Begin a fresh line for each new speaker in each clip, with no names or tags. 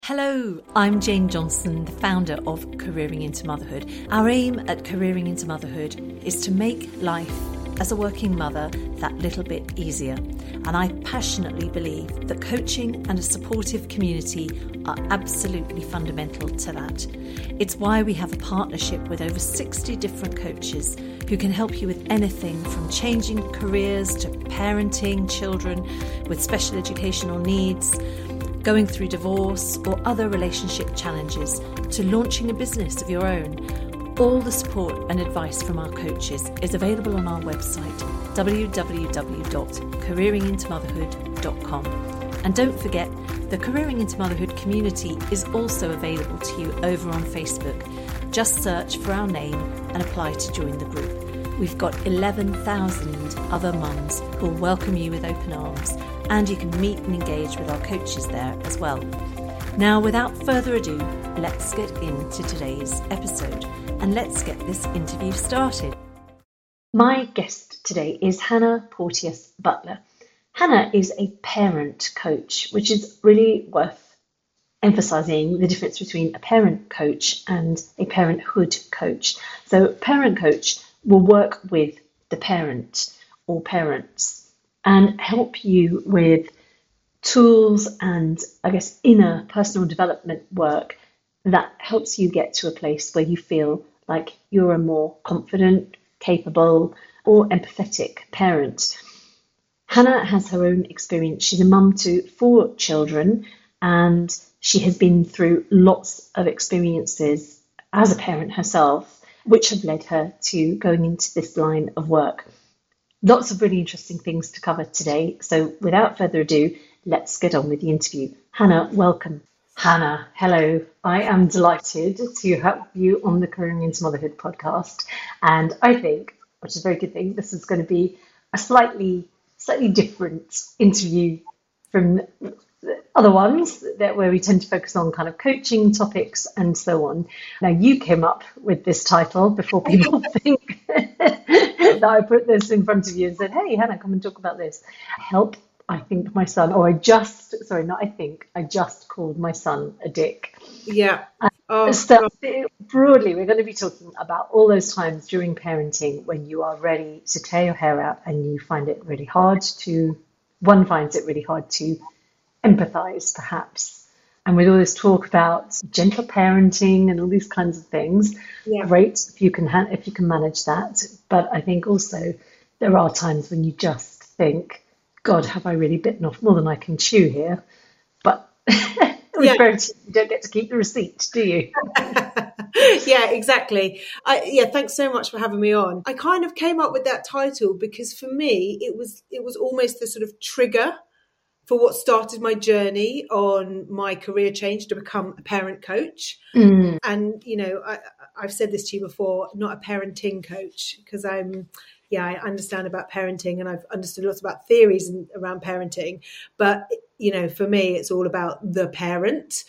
Hello, I'm Jane Johnson, the founder of Careering into Motherhood. Our aim at Careering into Motherhood is to make life as a working mother that little bit easier. And I passionately believe that coaching and a supportive community are absolutely fundamental to that. It's why we have a partnership with over 60 different coaches who can help you with anything from changing careers to parenting children with special educational needs, going through divorce or other relationship challenges, to launching a business of your own. All the support and advice from our coaches is available on our website, www.careeringintomotherhood.com. And don't forget, the Careering into Motherhood community is also available to you over on Facebook. Just search for our name and apply to join the group. We've got 11,000 other mums who will welcome you with open arms, and you can meet and engage with our coaches there as well. Now, without further ado, let's get into today's episode and let's get this interview started. My guest today is Hannah Porteous Butler. Hannah is a parent coach, which is really worth emphasising the difference between a parent coach and a parenthood coach. So, parent coach will work with the parent or parents and help you with tools and, I guess, inner personal development work that helps you get to a place where you feel like you're a more confident, capable, or empathetic parent. Hannah has her own experience. She's a mum to 4 children, and she has been through lots of experiences as a parent herself, which have led her to going into this line of work. Lots of really interesting things to cover today. So without further ado, let's get on with the interview. Hannah, welcome. Hannah, hello. I am delighted to have you on the Careering into Motherhood podcast. And I think, which is a very good thing, this is going to be a slightly different interview from other ones where we tend to focus on kind of coaching topics and so on. Now, you came up with this title before people think that I put this in front of you and said, hey, Hannah, come and talk about this. I just called my son a dick.
Yeah.
So broadly, we're going to be talking about all those times during parenting when you are ready to tear your hair out and you find it really hard to empathize, perhaps. And with all this talk about gentle parenting and all these kinds of things, great if you can manage that. But I think also there are times when you just think, God, have I really bitten off more than I can chew here? But with parenting, you don't get to keep the receipt, do you?
Yeah, exactly. Thanks so much for having me on. I kind of came up with that title because for me, it was almost the sort of trigger for what started my journey on my career change to become a parent coach. Mm. And, I've said this to you before, not a parenting coach, because I understand about parenting and I've understood lots about theories around parenting. But, for me, it's all about the parent.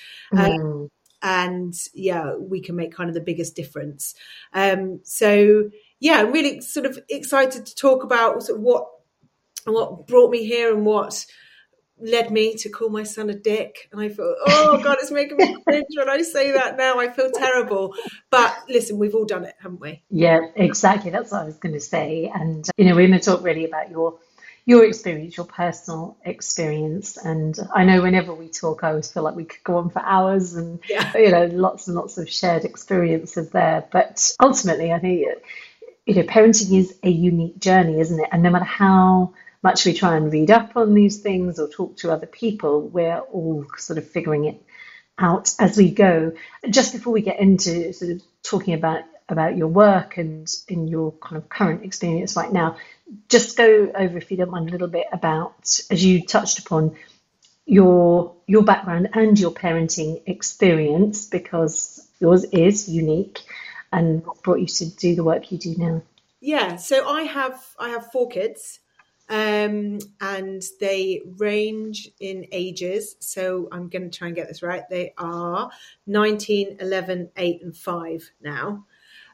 And we can make kind of the biggest difference. I'm really sort of excited to talk about sort of what brought me here and what led me to call my son a dick. And I thought, oh God, it's making me cringe when I say that now. I feel terrible. But listen, we've all done it, haven't we?
Yeah, exactly. That's what I was going to say. And, we're going to talk really about your experience, your personal experience. And I know whenever we talk, I always feel like we could go on for hours and, lots and lots of shared experiences there. But ultimately, I think, parenting is a unique journey, isn't it? And no matter how much we try and read up on these things or talk to other people, we're all sort of figuring it out as we go. Just before we get into sort of talking about your work and in your kind of current experience right now, just go over, if you don't mind, a little bit about, as you touched upon, your background and your parenting experience, because yours is unique and what brought you to do the work you do now.
Yeah, so I have 4 kids. And they range in ages. So I'm going to try and get this right. They are 19, 11, 8 and 5 now.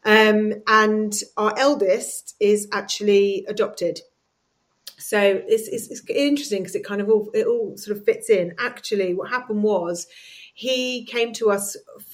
And our eldest is actually adopted. So it's interesting because it all sort of fits in. Actually, what happened was he came to us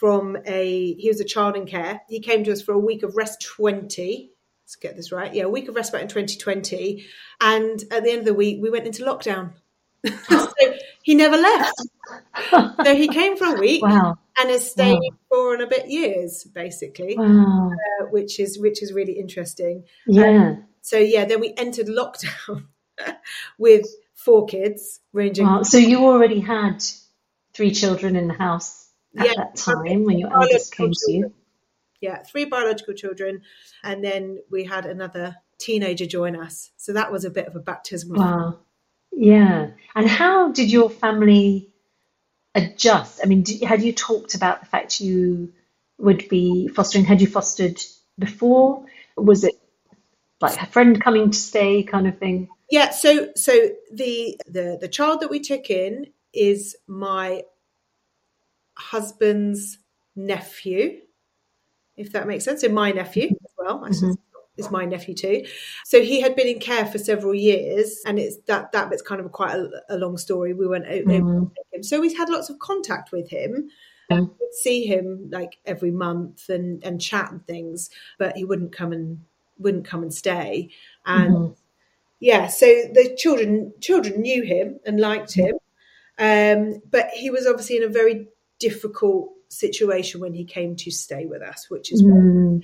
he was a child in care. He came to us for a week of rest 20. Let's get this right. Yeah, a week of respite in 2020. And at the end of the week, we went into lockdown. So he never left. So he came for a week.
Wow.
And has stayed 4 and a bit years, basically,
Wow.
which is really interesting.
Yeah.
So then we entered lockdown with 4 kids, ranging.
Wow. So you already had 3 children in the house at that time when your eldest came to you.
Yeah, 3 biological children, and then we had another teenager join us. So that was a bit of a baptism of fire.
Wow. Yeah. And how did your family adjust? I mean, had you talked about the fact you would be fostering? Had you fostered before? Was it like a friend coming to stay kind of thing?
Yeah. So the child that we took in is my husband's nephew, if that makes sense. So my nephew as well. Is my nephew too. So he had been in care for several years, and it's that bit's kind of quite a long story. We weren't able to take him. So we had lots of contact with him. We'd see him like every month and chat and things, but he wouldn't come and stay. And so the children knew him and liked him. But he was obviously in a very difficult situation when he came to stay with us, which is why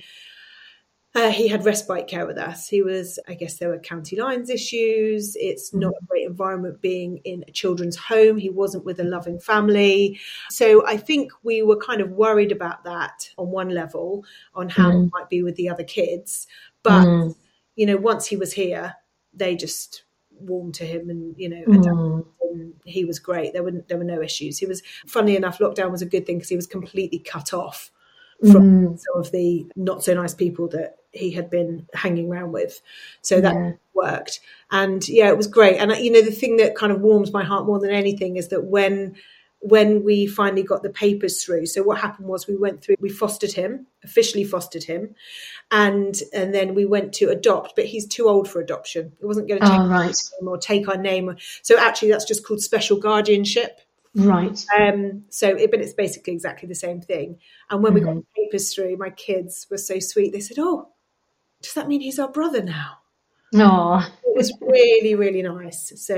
he had respite care with us. He was, I guess there were county lines issues. It's not a great environment being in a children's home. He wasn't with a loving family. So I think we were kind of worried about that on one level, on how it might be with the other kids. But, once he was here, they just warmed to him and, and he was great. There were no issues. He was, funnily enough, lockdown was a good thing because he was completely cut off from some of the not so nice people that he had been hanging around with. So that worked. And it was great. And, the thing that kind of warms my heart more than anything is that when we finally got the papers through, so what happened was we officially fostered him. And then we went to adopt, but he's too old for adoption. It wasn't going to take our name or take our name. So actually that's just called special guardianship.
Right.
But it's basically exactly the same thing. And when we got the papers through, my kids were so sweet. They said, "Oh, does that mean he's our brother now?"
Oh,
it was really, really nice. So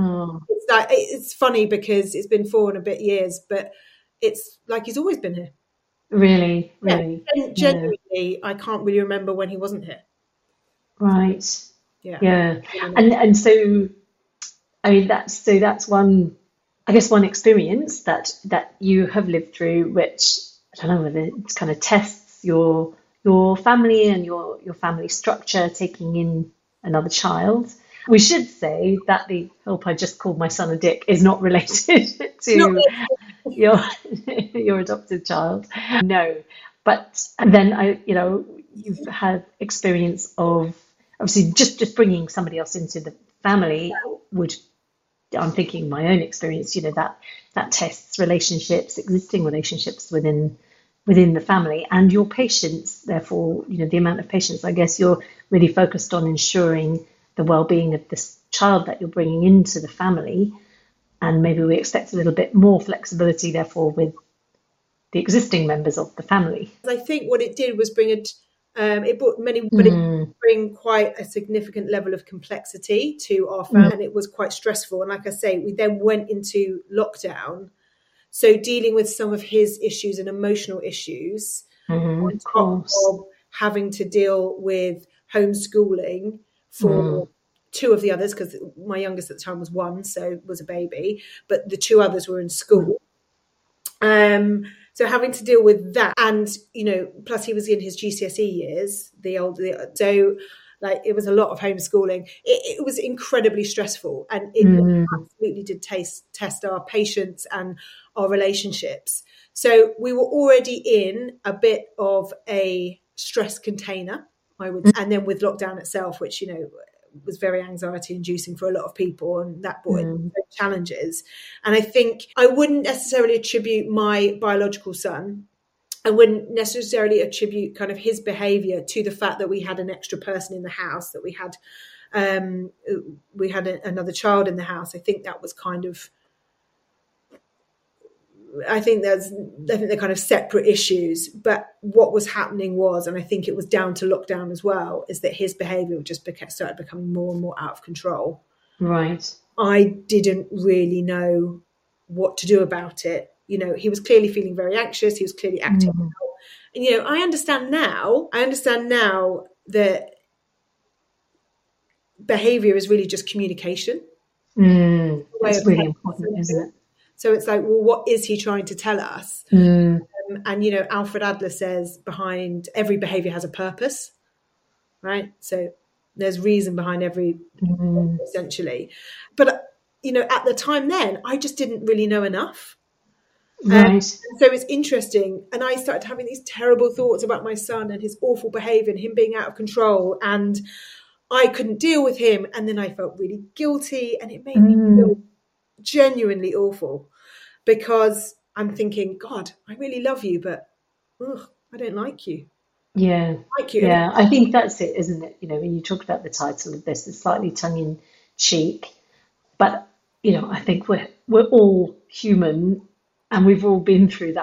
it's funny because it's been 4 and a bit years, but it's like he's always been here.
Really.
And genuinely, I can't really remember when he wasn't here.
Right. Yeah. And so, I mean, that's one. I guess one experience that you have lived through, which I don't know whether it kind of tests your family and your family structure, taking in another child. We should say that the help I just called my son a dick is not related to your adopted child. No, but then you've had experience of obviously just bringing somebody else into the family would. I'm thinking my own experience, that tests existing relationships within the family, and your patience. Therefore, the amount of patience. I guess you're really focused on ensuring the well-being of this child that you're bringing into the family, and maybe we expect a little bit more flexibility, therefore, with the existing members of the family.
I think what it did was bring quite a significant level of complexity to our family, and it was quite stressful. And like I say, we then went into lockdown, so dealing with some of his issues and emotional issues, on top of having to deal with homeschooling for 2 of the others, because my youngest at the time was 1, so was a baby, but the 2 others were in school. So having to deal with that, and plus he was in his GCSE years, so like it was a lot of homeschooling. It was incredibly stressful, and it absolutely did test our patience and our relationships. So we were already in a bit of a stress container, I would, and then with lockdown itself, which was very anxiety inducing for a lot of people, and that brought in challenges. And I think I wouldn't necessarily attribute my biological son, I wouldn't necessarily attribute kind of his behavior to the fact that we had an extra person in the house, that we had another child in the house. I think that was kind of I think they're kind of separate issues. But what was happening was, and I think it was down to lockdown as well, is that his behaviour just started becoming more and more out of control.
Right.
I didn't really know what to do about it. You know, he was clearly feeling very anxious. He was clearly acting out. And, you know, I understand now that behaviour is really just communication.
That's really important, isn't it?
So it's like, well, what is he trying to tell us? And, you know, Alfred Adler says behind every behaviour has a purpose, right? So there's reason behind every essentially. But, you know, at the time then, I just didn't really know enough.
Right.
So it's interesting. And I started having these terrible thoughts about my son and his awful behaviour and him being out of control. And I couldn't deal with him. And then I felt really guilty. And it made me feel genuinely awful, because I'm thinking, God, I really love you, but I don't like you.
Yeah.
Like you.
Yeah. I think that's it, isn't it? You know, when you talk about the title of this, it's slightly tongue in cheek, but, you know, I think we're all human, and we've all been through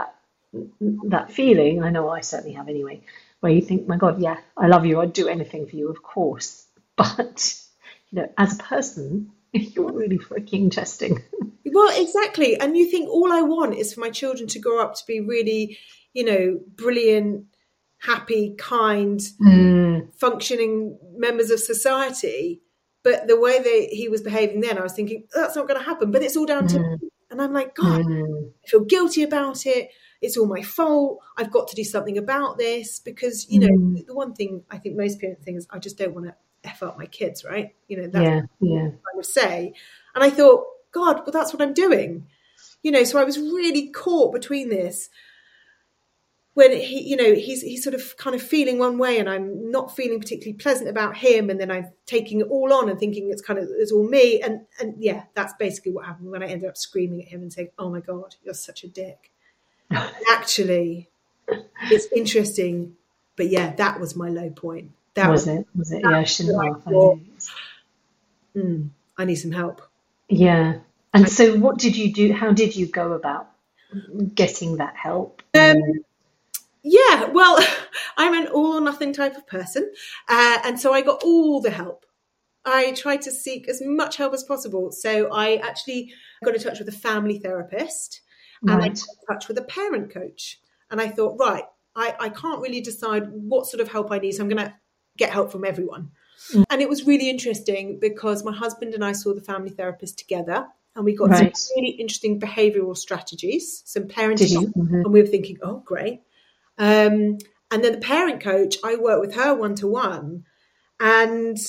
that feeling. I know I certainly have anyway, where you think, my God, yeah, I love you. I'd do anything for you, of course. But, you know, as a person, you're really freaking interesting.
Well, exactly. And you think all I want is for my children to grow up to be really, you know, brilliant, happy, kind, functioning members of society. But the way that he was behaving then, I was thinking, that's not going to happen. But it's all down to me. And I'm like, God, I feel guilty about it. It's all my fault. I've got to do something about this, because, you know, the one thing I think most parents think is, I just don't want to F up my kids, right? You know, that's what I would say. And I thought, God, well, that's what I'm doing. You know, so I was really caught between this, when he, you know, he's sort of kind of feeling one way, and I'm not feeling particularly pleasant about him, and then I'm taking it all on and thinking it's all me, and yeah, that's basically what happened when I ended up screaming at him and saying, "Oh my God, you're such a dick." Actually, it's interesting, but yeah, that was my low point. That
was it? Yeah, I shouldn't have.
I need some help.
Yeah. And so what did you do? How did you go about getting that help?
Yeah, well, I'm an all or nothing type of person. And so I got all the help. I tried to seek as much help as possible. So I actually got in touch with a family therapist, and I got in touch with a parent coach. And I thought, right, I can't really decide what sort of help I need, so I'm going to get help from everyone. And it was really interesting, because my husband and I saw the family therapist together, and we got some really interesting behavioural strategies, some parenting, and we were thinking, oh, great. And then the parent coach, I work with her one-to-one, and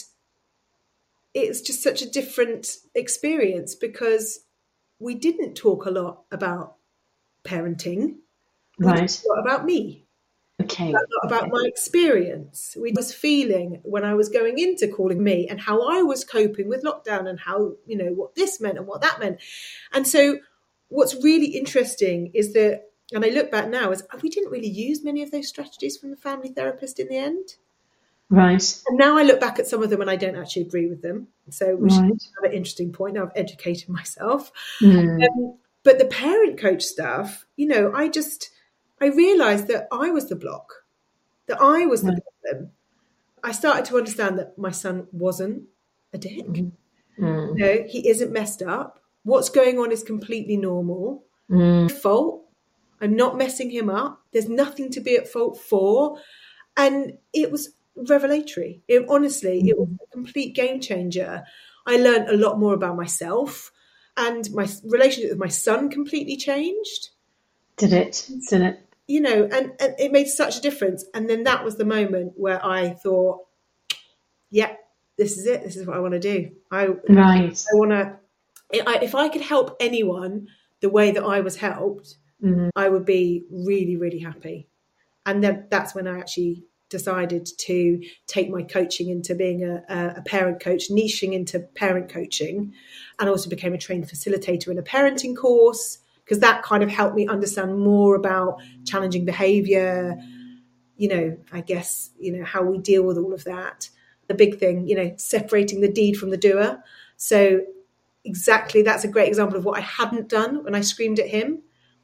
it's just such a different experience, because we didn't talk a lot about parenting. We talked a lot about me.
Okay.
A lot about my experience. We was feeling when I was going into Calling Me, and how I was coping with lockdown, and how, you know, what this meant and what that meant. And so what's really interesting is that, and I look back now, is we didn't really use many of those strategies from the family therapist in the end.
Right.
And now I look back at some of them and I don't actually agree with them. So which is another interesting point. Now I've educated myself. But the parent coach stuff, you know, I realised that I was the block, that I was the problem. I started to understand that my son wasn't a dick. You know, he isn't messed up. What's going on is completely normal. Fault. I'm not messing him up. There's nothing to be at fault for. And it was revelatory. Honestly, it was a complete game changer. I learned a lot more about myself, and my relationship with my son completely changed.
Did it?
You know, and it made such a difference. And then that was the moment where I thought, yeah, this is it. This is what I want to do. I want to, if I could help anyone the way that I was helped, I would be really, really happy. And then that's when I actually decided to take my coaching into being a parent coach, niching into parent coaching, and also became a trained facilitator in a parenting course, because that kind of helped me understand more about challenging behaviour, you know, I guess, you know, how we deal with all of that. The big thing, you know, separating the deed from the doer. So exactly, that's a great example of what I hadn't done when I screamed at him.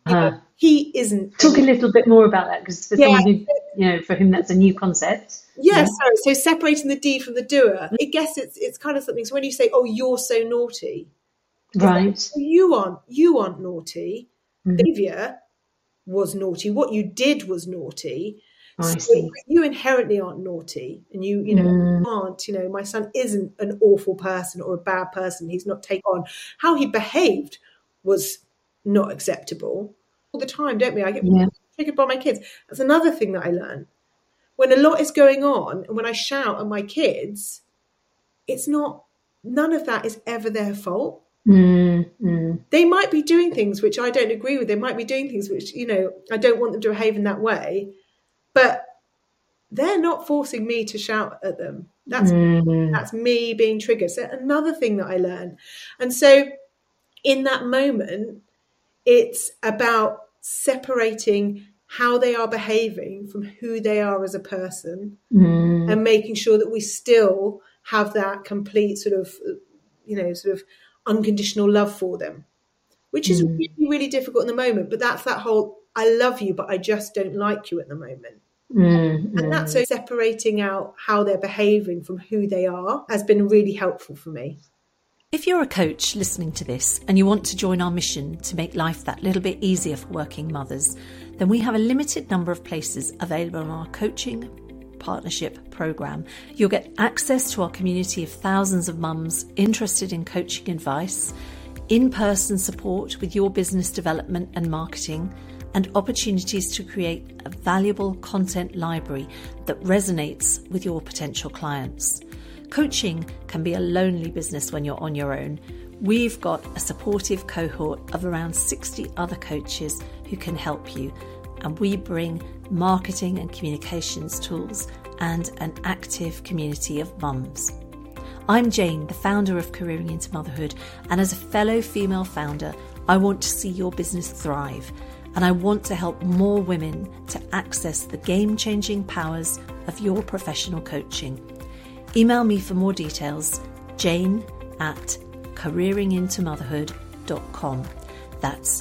He isn't.
Talk a little bit more about that, because for someone who, for whom that's a new concept.
Yeah, so separating the D from the doer. I guess it's kind of something. So when you say, "Oh, you're so naughty,"
right?
Like, you aren't naughty. The behavior was naughty. What you did was naughty.
I see.
You inherently aren't naughty, and you aren't. My son isn't an awful person or a bad person. He's not taken on. How he behaved was not acceptable. All the time, don't we? I get triggered by my kids. That's another thing that I learned. When a lot is going on, and when I shout at my kids, none of that is ever their fault. They might be doing things which I don't agree with. They might be doing things which, I don't want them to behave in that way. But they're not forcing me to shout at them. That's me being triggered. So another thing that I learned. And so in that moment, it's about separating how they are behaving from who they are as a person, and making sure that we still have that complete sort of unconditional love for them, which is really, really difficult in the moment. But that's that whole, I love you, but I just don't like you at the moment. And that's so separating out how they're behaving from who they are has been really helpful for me.
If you're a coach listening to this and you want to join our mission to make life that little bit easier for working mothers, then we have a limited number of places available on our coaching partnership program. You'll get access to our community of thousands of mums interested in coaching advice, in-person support with your business development and marketing, and opportunities to create a valuable content library that resonates with your potential clients. Coaching can be a lonely business when you're on your own. We've got a supportive cohort of around 60 other coaches who can help you, and we bring marketing and communications tools and an active community of mums. I'm Jane, the founder of Careering into Motherhood, and as a fellow female founder, I want to see your business thrive, and I want to help more women to access the game-changing powers of your professional coaching. Email me for more details, jane@careeringintomotherhood.com. That's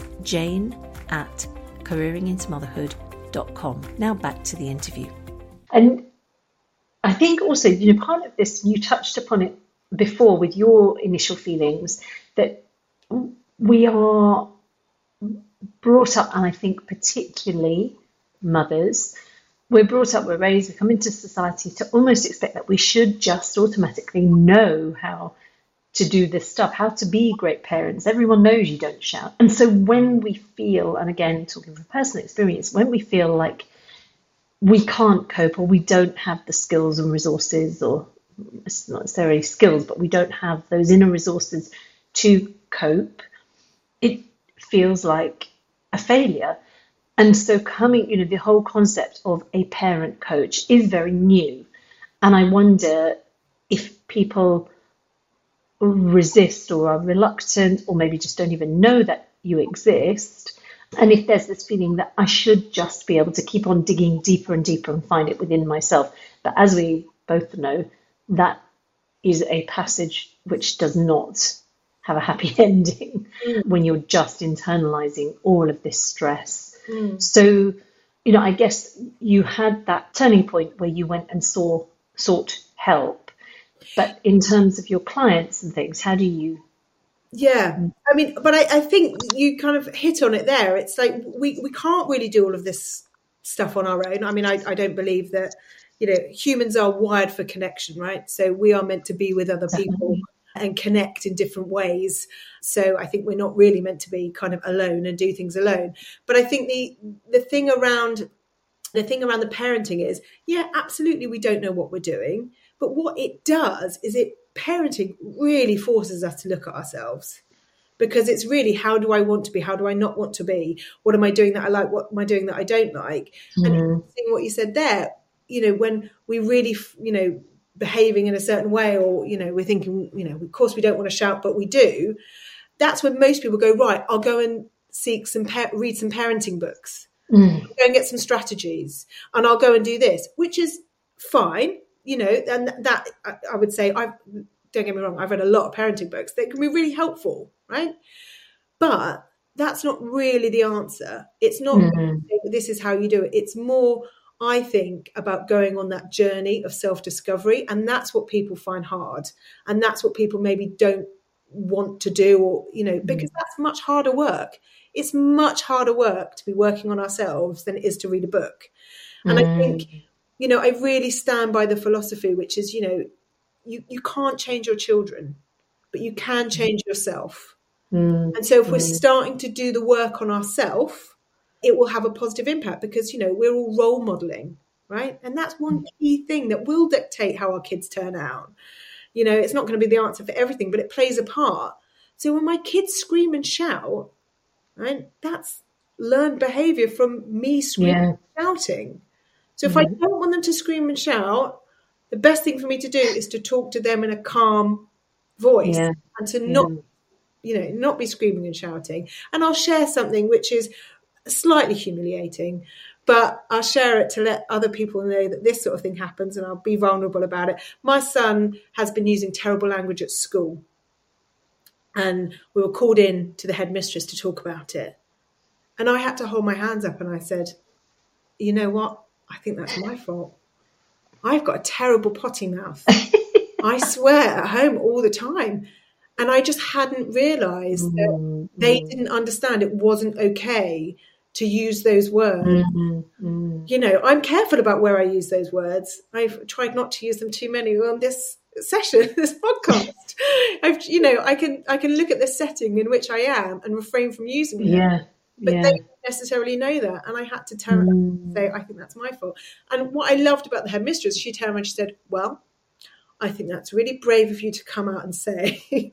jane@careeringintomotherhood.com. Now back to the interview.
And I think also, part of this, you touched upon it before with your initial feelings, that we are brought up, and I think particularly mothers, we're brought up, we're raised, we come into society to almost expect that we should just automatically know how to do this stuff, how to be great parents. Everyone knows you don't shout. And so when we feel, and again, talking from personal experience, when we feel like we can't cope, or we don't have the skills and resources, or it's not necessarily skills, but we don't have those inner resources to cope, it feels like a failure. And so the whole concept of a parent coach is very new. And I wonder if people resist or are reluctant, or maybe just don't even know that you exist. And if there's this feeling that I should just be able to keep on digging deeper and deeper and find it within myself. But as we both know, that is a passage which does not have a happy ending when you're just internalizing all of this stress. So, I guess you had that turning point where you went and sought help. But in terms of your clients and things, how do you?
Yeah, but I think you kind of hit on it there. It's like we can't really do all of this stuff on our own. I don't believe that, humans are wired for connection, right? So we are meant to be with other people and connect in different ways. So I think we're not really meant to be kind of alone and do things alone. But I think the thing around the parenting is, yeah, absolutely, we don't know what we're doing. But what it does is parenting really forces us to look at ourselves, because it's really, how do I want to be? How do I not want to be? What am I doing that I like? What am I doing that I don't like? And what you said there, when we really, behaving in a certain way, or, we're thinking, of course we don't want to shout, but we do. That's when most people go, right, I'll go and read some parenting books, go and get some strategies, and I'll go and do this, which is fine. And that I would say, don't get me wrong, I've read a lot of parenting books that can be really helpful, right? But that's not really the answer. It's not this is how you do it. It's more, I think, about going on that journey of self-discovery. And that's what people find hard. And that's what people maybe don't want to do, or, because that's much harder work. It's much harder work to be working on ourselves than it is to read a book. And I think, I really stand by the philosophy, which is, you can't change your children, but you can change yourself. And so if we're starting to do the work on ourselves, it will have a positive impact, because, we're all role modeling, right? And that's one key thing that will dictate how our kids turn out. It's not going to be the answer for everything, but it plays a part. So when my kids scream and shout, right, that's learned behavior from me screaming and shouting. So if I don't want them to scream and shout, the best thing for me to do is to talk to them in a calm voice and to not be screaming and shouting. And I'll share something which is slightly humiliating, but I'll share it to let other people know that this sort of thing happens, and I'll be vulnerable about it. My son has been using terrible language at school, and we were called in to the headmistress to talk about it. And I had to hold my hands up and I said, you know what? I think that's my fault. I've got a terrible potty mouth. I swear at home all the time. And I just hadn't realised that they didn't understand it wasn't okay to use those words. I'm careful about where I use those words. I've tried not to use them too many on this session, this podcast. I can look at the setting in which I am and refrain from using it. But they don't necessarily know that. And I had to tell them, say, I think that's my fault. And what I loved about the headmistress, she turned around and she said, well, I think that's really brave of you to come out and say,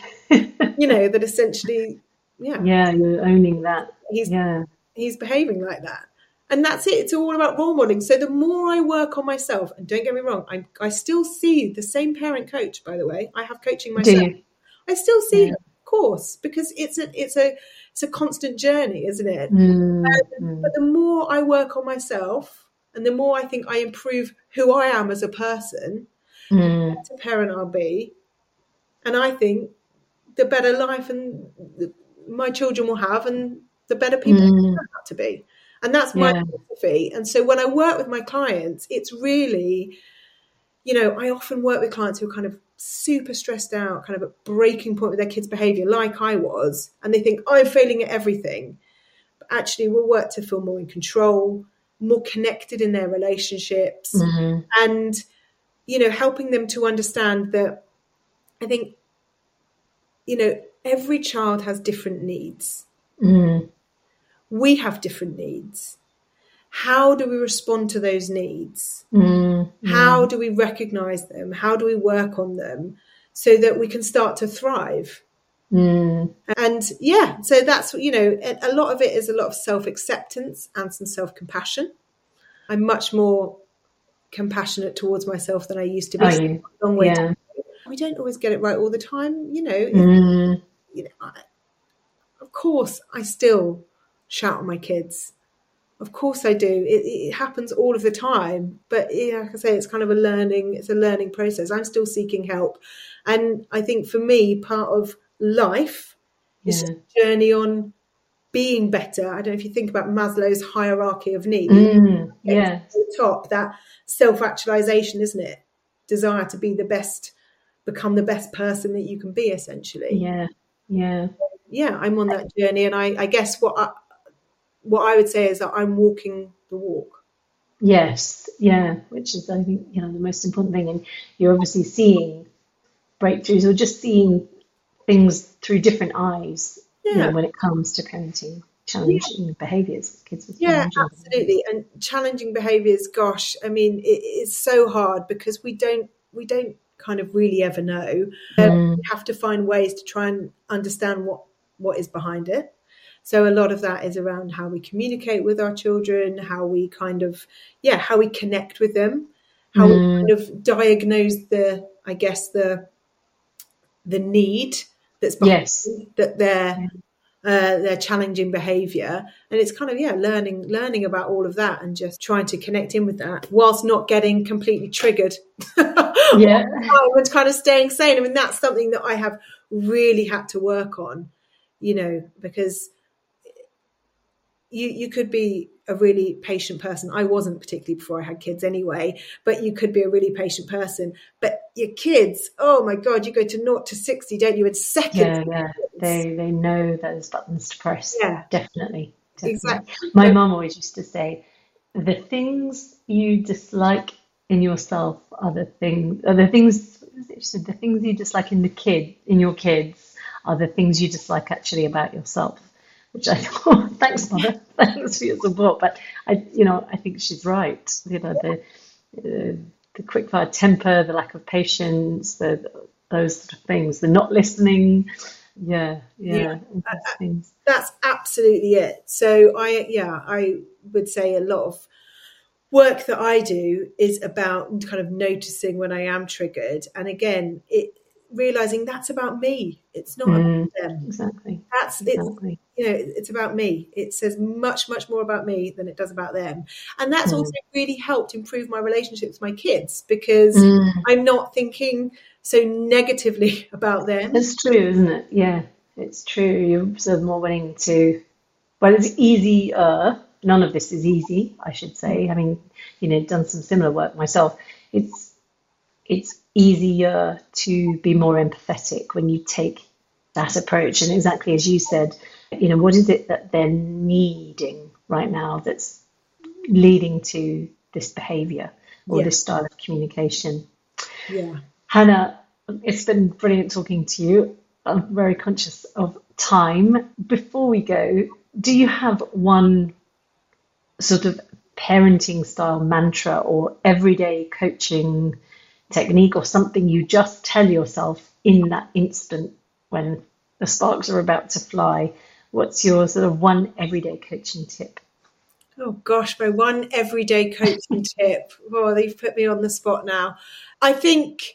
that essentially,
you're owning that.
He's behaving like that. And that's it. It's all about role modeling. So the more I work on myself, and don't get me wrong, I still see the same parent coach, by the way. I have coaching myself. I still see her, of course, because it's a constant journey, isn't it? But the more I work on myself, and the more I think I improve who I am as a person, the better parent I'll be. And I think the better life and my children will have, and the better people turn out to be. And that's my philosophy. And so when I work with my clients, it's really, I often work with clients who are kind of super stressed out, kind of at breaking point with their kids' behaviour, like I was, and they think, I'm failing at everything. But actually, we'll work to feel more in control, more connected in their relationships, and, helping them to understand that I think, every child has different needs. We have different needs. How do we respond to those needs? How do we recognize them? How do we work on them so that we can start to thrive? And so that's, a lot of it is a lot of self-acceptance and some self-compassion. I'm much more compassionate towards myself than I used to be. A long way to go. We don't always get it right all the time. Of course, I still shout at my kids. Of course I do. It happens all of the time. But like I say, it's kind of a learning process. I'm still seeking help. And I think for me, part of life is a journey on being better. I don't know if you think about Maslow's hierarchy of needs. To the top, that self-actualization, isn't it? Desire to be the best, become the best person that you can be, essentially. I'm on that journey. And I guess what I would say is that I'm walking the walk.
Yes, which is, I think, the most important thing. And you're obviously seeing breakthroughs, or just seeing things through different eyes, when it comes to parenting challenging behaviours. Kids with
absolutely. And challenging behaviours, gosh, I mean, it's so hard because we don't kind of really ever know. We have to find ways to try and understand what is behind it. So a lot of that is around how we communicate with our children, how we kind of, how we connect with them, how we kind of diagnose the need that's behind that their challenging behaviour. And it's kind of, learning about all of that and just trying to connect in with that whilst not getting completely triggered. And kind of staying sane. I mean, that's something that I have really had to work on, because you could be a really patient person. I wasn't particularly before I had kids anyway, but you could be a really patient person. But your kids, oh my God, you go to 0 to 60, don't you, in seconds?
Yeah. They know those buttons to press.
Yeah.
Definitely.
Exactly.
My mum always used to say, the things you dislike in yourself are the things you dislike in your kids are the things you dislike actually about yourself. Which I thought, thanks, Mother, thanks for your support. But I think she's right. The quick-fire temper, the lack of patience, those sort of things, the not listening. Yeah. Things.
That's absolutely it. So I would say a lot of work that I do is about kind of noticing when I am triggered, and again, realizing that's about me. It's not about them.
Exactly.
It's about me. It says much, much more about me than it does about them. And that's also really helped improve my relationship with my kids, because I'm not thinking so negatively about them.
It's true, isn't it? Yeah, it's true. You're sort of more willing to, well, it's easier. None of this is easy, I should say. Having, done some similar work myself, it's easier to be more empathetic when you take that approach. And exactly as you said, what is it that they're needing right now that's leading to this behaviour or this style of communication?
Yeah.
Hannah, it's been brilliant talking to you. I'm very conscious of time. Before we go, do you have one sort of parenting style mantra or everyday coaching technique, or something you just tell yourself in that instant when the sparks are about to fly? What's your sort of one everyday coaching tip?
Oh gosh, my one everyday coaching tip. Oh, they've put me on the spot now. I think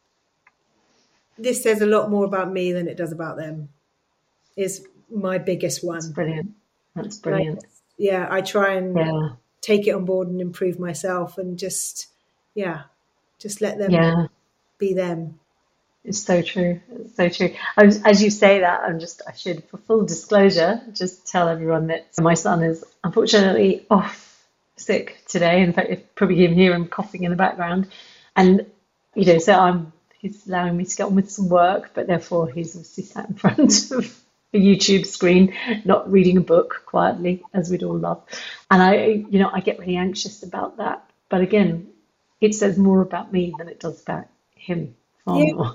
this says a lot more about me than it does about them, is my biggest one.
That's brilliant.
I try and take it on board and improve myself, and just let them be them.
It's so true. It's so true. As you say that, I should, for full disclosure, just tell everyone that my son is unfortunately off sick today. In fact, you probably can hear him coughing in the background. And, so he's allowing me to get on with some work, but therefore he's obviously sat in front of a YouTube screen, not reading a book quietly, as we'd all love. And I get really anxious about that. But again, it says more about me than it does about him. Far more.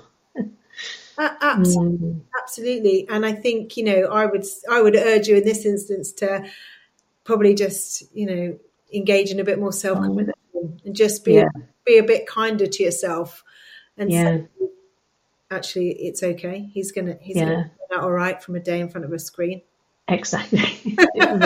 Absolutely. And I think, I would urge you in this instance to probably just, engage in a bit more self-compassion and just be a bit kinder to yourself, and say, actually, it's okay. He's gonna turn out all right from a day in front of a screen.
Exactly.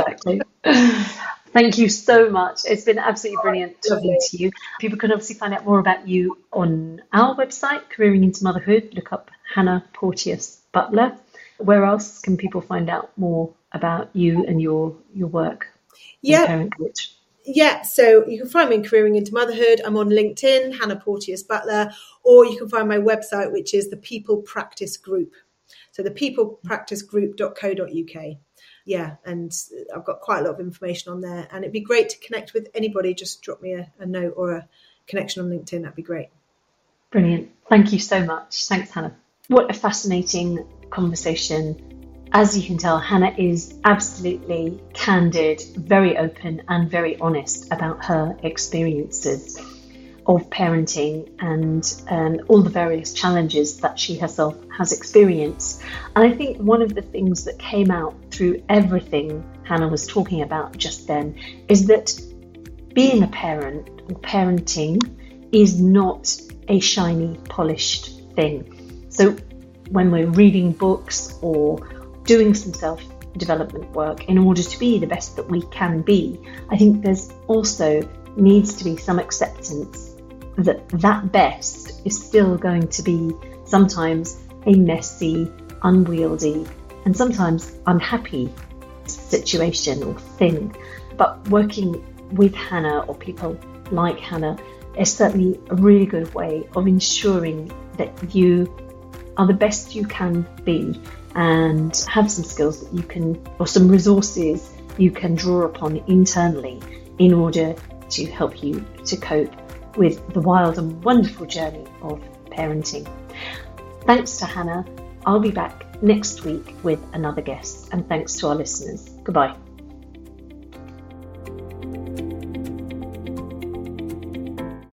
Thank you so much. It's been absolutely brilliant talking to you. People can obviously find out more about you on our website, Careering into Motherhood. Look up Hannah Porteous Butler. Where else can people find out more about you and your work? Parent coach?
So you can find me in Careering into Motherhood. I'm on LinkedIn, Hannah Porteous Butler, or you can find my website, which is the People Practice Group. So the peoplepracticegroup.co.uk. And I've got quite a lot of information on there, and it'd be great to connect with anybody. Just drop me a note or a connection on LinkedIn. That'd be great.
Brilliant. Thank you so much. Thanks, Hannah. What a fascinating conversation. As you can tell, Hannah is absolutely candid, very open and very honest about her experiences of parenting and all the various challenges that she herself has experienced. And I think one of the things that came out through everything Hannah was talking about just then is that being a parent or parenting is not a shiny, polished thing. So when we're reading books or doing some self-development work in order to be the best that we can be, I think there's also needs to be some acceptance that best is still going to be sometimes a messy, unwieldy, and sometimes unhappy situation or thing. But working with Hannah or people like Hannah is certainly a really good way of ensuring that you are the best you can be and have some skills that you can, or some resources you can draw upon internally in order to help you to cope with the wild and wonderful journey of parenting. Thanks to Hannah. I'll be back next week with another guest, and thanks to our listeners. Goodbye.